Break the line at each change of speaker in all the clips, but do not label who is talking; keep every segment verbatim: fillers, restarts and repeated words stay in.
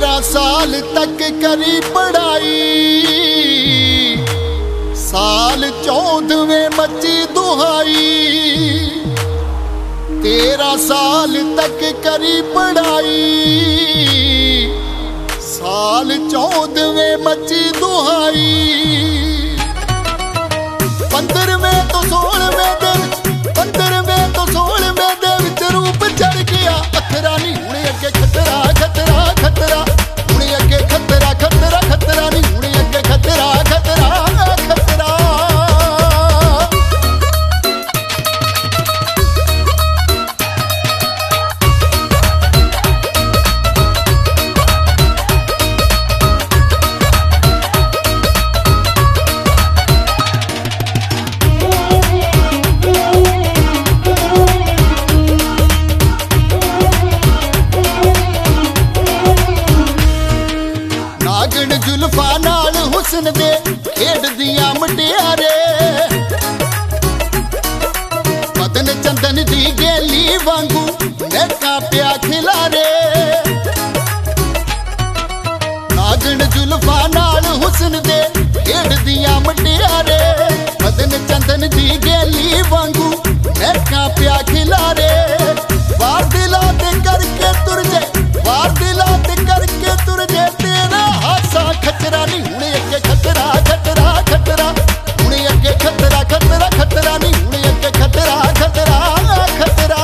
तेरह साल तक करी पढ़ाई, साल चौदहवें मची दुहाई। तेरह साल तक करी पढ़ाई, साल चौदहवें मची दुहाई। पंद्रहवें तो सोलहवें दिन, पंद्रहवें तो सोलहवें दिन विच रूप चढ़ गया अखरा नी। हुणे अगे खतरा खतरा खतरा, हुणे अगे खतरा खतरा खतरा नी। हुणे अगे खतरा खतरा खतरा। जुल्फा नाल हुस्न दे खेड दियां मटियारे, मदन चंदन दी गेली वांगू महका प्या खिलारे। नागन जुल्फा नाल हुस्न दे खेड दियां मटियारे, मदन चंदन दी गेली वांगू महका प्या खिलारे। वार दिला ते करके तुर जे, वार दिला ते करके तुर जे तेरा हासा खतरा नी। हुणे अगे खतरा खतरा खतरा, हुणे अगे खतरा खतरा खतरा नी। हुणे अगे खतरा खतरा खतरा।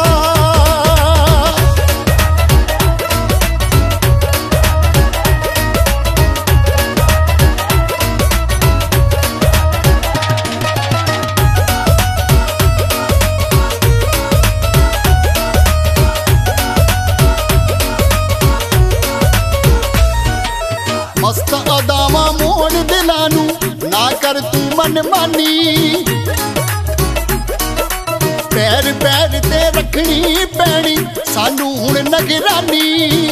मस्त अदावा मोड़ दिलानू ना कर तू मन मानी, पैर पैर ते रखनी पैनी सानू हुण नगरानी।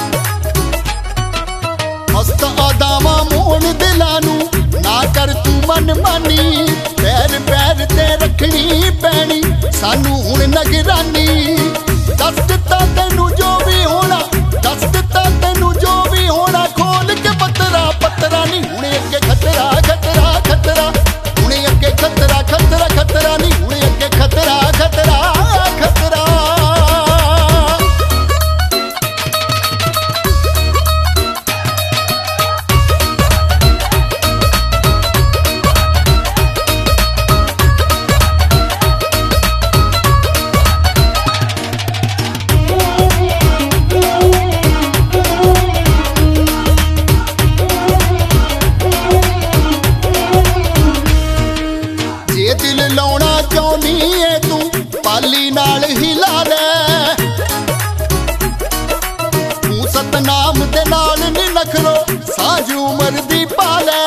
मस्त अदावा मोड़ दिलानू ना कर तू मन मानी, पैर पैर ते रखनी पैनी सानू हुण नगरानी। दस दिता तैनू जो भी होना, दस दिता तैनू जो भी होना, खोल के पतरा पतरा नी। हुणे अगे खतरा खतरा खतरा, हुणे अगे खतरा खतरा खतरा नी। हुणे अगे खतरा खतरा खतरा। दिल लाउना चाहनी है तू पाली नाल हिला ले, तू सतनाम दे नाल नी नखरो साझ उमर दी पाले।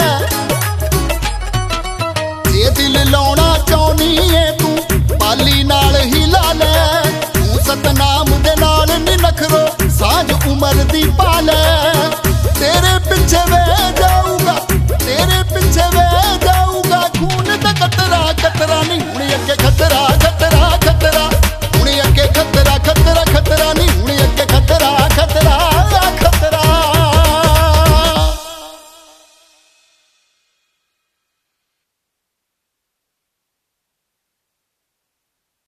जे दिल लाउना चाहनी है तू पाली नाल हिला ले, तू सतनाम दे नाल नी नखरो साझ उमर दी पाले।